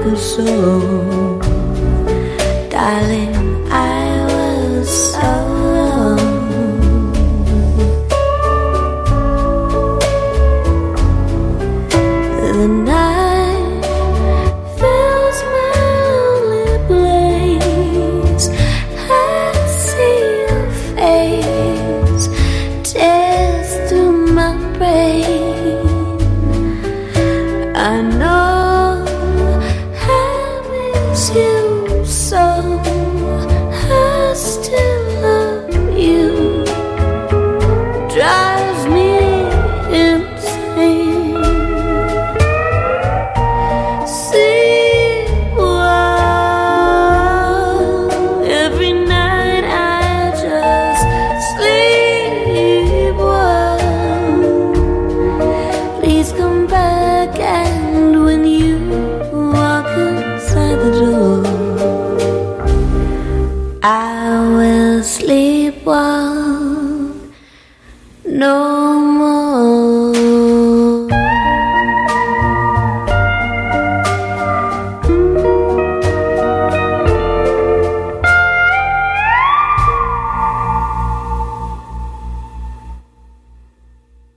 could show. Darling, I was so wrong. The night fills my lonely place. I see your face, tears through my brain. I know I miss you so. I still love you. Drives me insane. Sleep well. Every night I just sleep well. Please come back.